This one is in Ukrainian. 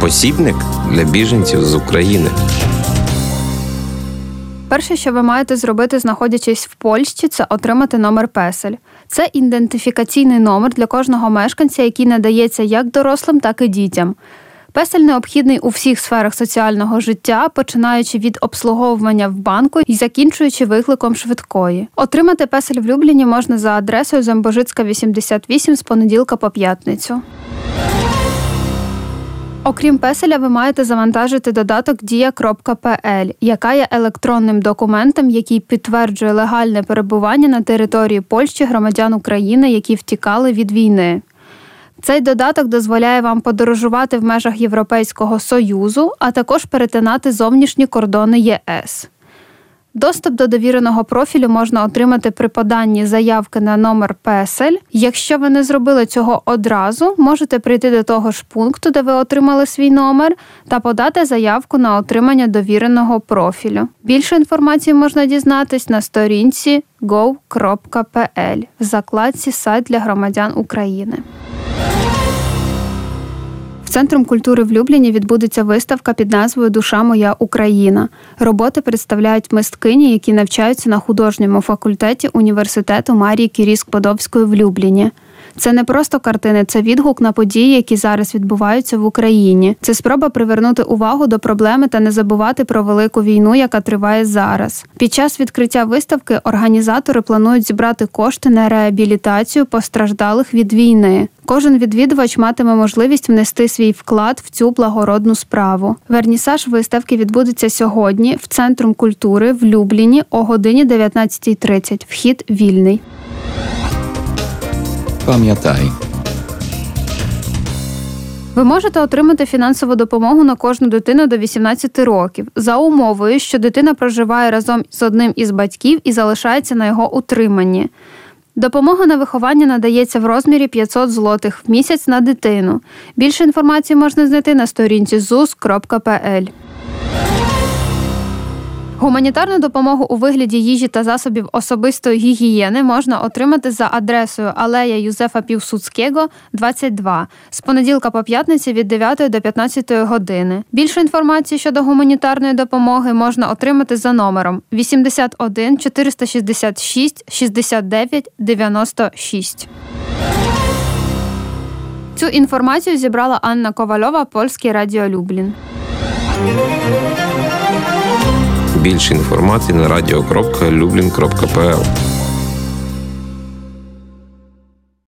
посібник для біженців з України. Перше, що ви маєте зробити, знаходячись в Польщі, це отримати номер PESEL. Це ідентифікаційний номер для кожного мешканця, який надається як дорослим, так і дітям. PESEL необхідний у всіх сферах соціального життя, починаючи від обслуговування в банку і закінчуючи викликом швидкої. Отримати PESEL в Любліні можна за адресою Зембожицька, 88 з понеділка по п'ятницю. Окрім PESEL, ви маєте завантажити додаток Dія.pl, яка є електронним документом, який підтверджує легальне перебування на території Польщі громадян України, які втікали від війни. Цей додаток дозволяє вам подорожувати в межах Європейського Союзу, а також перетинати зовнішні кордони ЄС. Доступ до довіреного профілю можна отримати при поданні заявки на номер PESEL. Якщо ви не зробили цього одразу, можете прийти до того ж пункту, де ви отримали свій номер, та подати заявку на отримання довіреного профілю. Більше інформації можна дізнатись на сторінці go.pl в закладці «Сайт для громадян України». В Центрі культури в Любліні відбудеться виставка під назвою «Душа моя Україна». Роботи представляють мисткині, які навчаються на художньому факультеті університету Марії Кюрі-Складовської в Любліні. Це не просто картини, це відгук на події, які зараз відбуваються в Україні. Це спроба привернути увагу до проблеми та не забувати про велику війну, яка триває зараз. Під час відкриття виставки організатори планують зібрати кошти на реабілітацію постраждалих від війни. Кожен відвідувач матиме можливість внести свій вклад в цю благородну справу. Вернісаж виставки відбудеться сьогодні в Центрі культури в Любліні о годині 19:30. Вхід вільний. Пам'ятай. Ви можете отримати фінансову допомогу на кожну дитину до 18 років, за умовою, що дитина проживає разом з одним із батьків і залишається на його утриманні. Допомога на виховання надається в розмірі 500 злотих в місяць на дитину. Більше інформації можна знайти на сторінці ZUS.pl. Гуманітарну допомогу у вигляді їжі та засобів особистої гігієни можна отримати за адресою алея Юзефа Пілсудського, 22, з понеділка по п'ятницю від 9 до 15 години. Більше інформації щодо гуманітарної допомоги можна отримати за номером 81 466 69 96. Цю інформацію зібрала Анна Ковальова, Польське радіо Люблін. Більше інформації на radio.lublin.pl.